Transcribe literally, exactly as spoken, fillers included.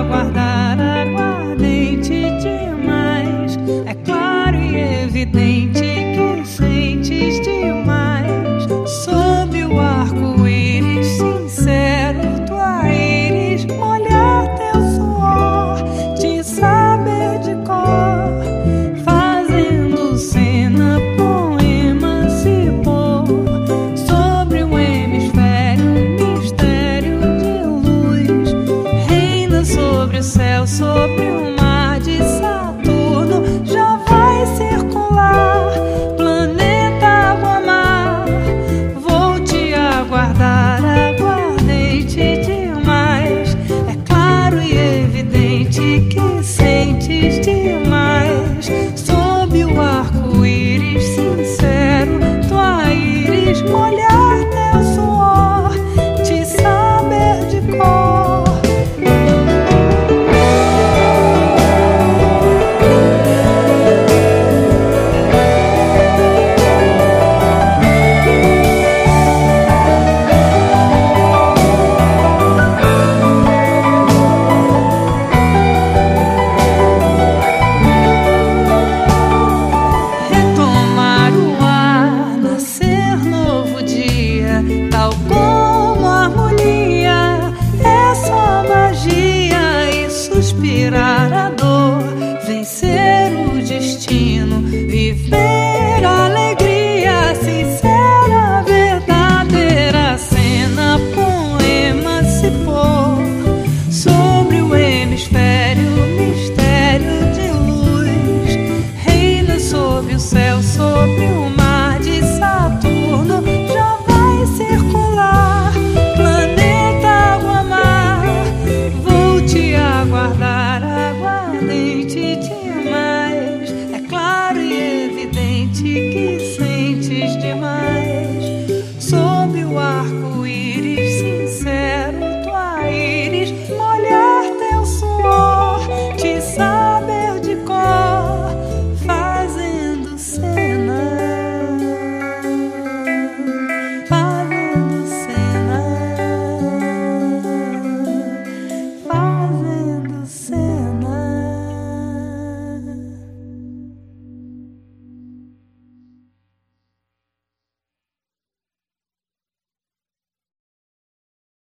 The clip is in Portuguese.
aguardar, aguardente demais. É claro e evidente que sentes demais. Sob o arco-íris sincero, tua íris molhar teu suor, de saber de cor, fazendo cena, poema se pôr sobre um hemisfério, mistério de luz. Reina sobre o céu, sobre o mar de Saturno, já vai circular planeta água-mar. Vou te aguardar, aguardente demais. É claro e evidente que sentes demais. Sob o arco-íris sincero, tua íris molhar teu suor, de saber de cor. Retomar o ar, nascer novo dia, tal como a harmonia, é só magia e suspirar.